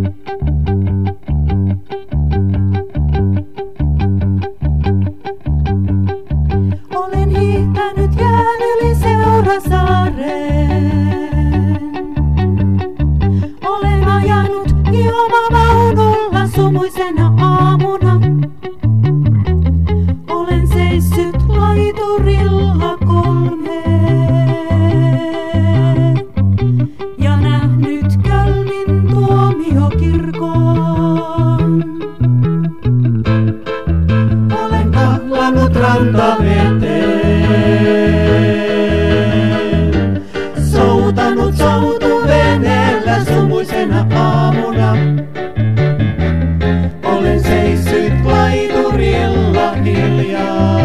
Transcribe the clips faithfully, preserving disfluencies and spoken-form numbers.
Olen hiihtänyt jään yli Seurasaareen. Olen ajanut juomavaunulla sumuisena aamuna. Olen seissyt laiturilla kolme ja nähnyt Kölnin tuomiokirkon. Olen kahlannut rantaveteen, soutanut soutuveneellä sumuisena aamuna. Olen seissyt laiturilla hiljaa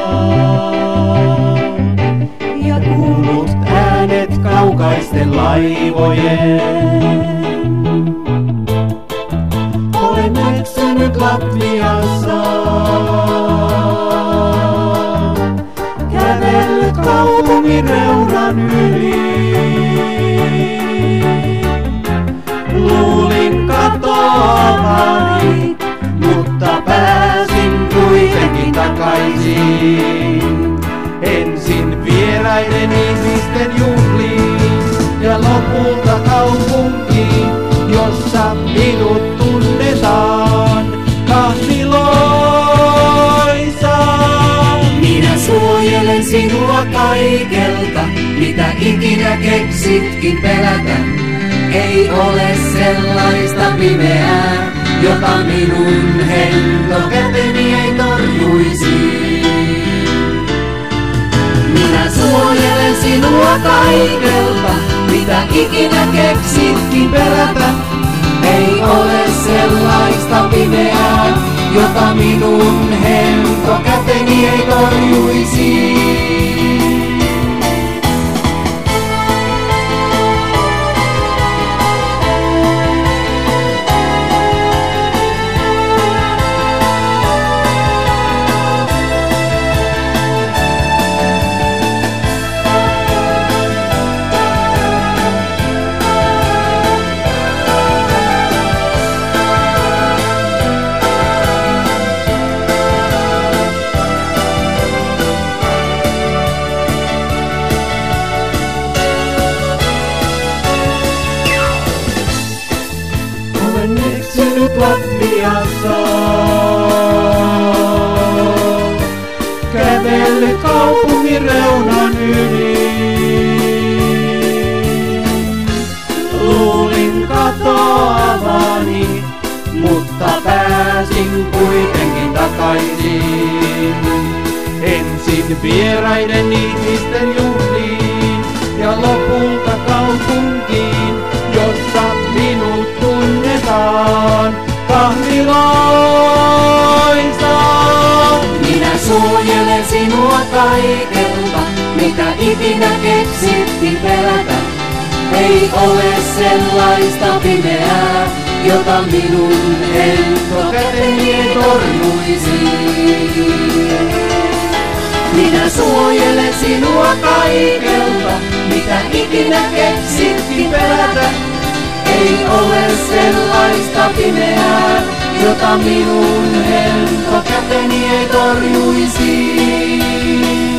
ja kuullut äänet kaukaisten laivojen. Olen eksynyt Latviassa, kävellyt kaupungin reunan yli. Luulin katoavani, mutta pääsin kuitenkin takaisin. Ensin vieraiden ihmisten juhliin ja lopulta kaupunkiin, jossa minut tunnetaan kahviloissa. Minä suojelen sinua kaikelta, mitä ikinä keksitkin pelätä. Ei ole sellaista pimeää, jota minun hentokäteni ei torjuisi. Minä suojelen sinua kaikelta, mitä ikinä keksitkin pelätä. Ei ole sellaista pimeää, jota minun hentokäteni ei torjuisi. Olen eksynyt Latviassa, kävellyt kaupungin reunan yli. Luulin katoavani, mutta pääsin kuitenkin takaisin. Ensin vieraiden ihmisten juhliin ja lopulta kaupunkiin, jossa minut tunnetaan kahviloissa. Minä suojelen sinua kaikelta, mitä ikinä keksitkin pelätä. Ei ole sellaista pimeää, jota minun hentokäteni ei torjuisi. Minä suojelen sinua kaikelta, mitä ikinä keksitkin pelätä. Ei ole sellaista pimeää, jota minun hentokäteni ei torjuisi.